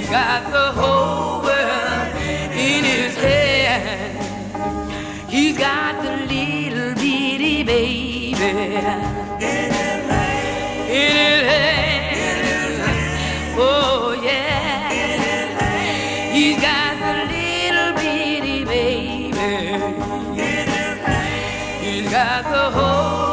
got the whole world in his hand. He's got the little bitty baby in his hand. Oh yeah, he's got the little bitty baby. He's got the whole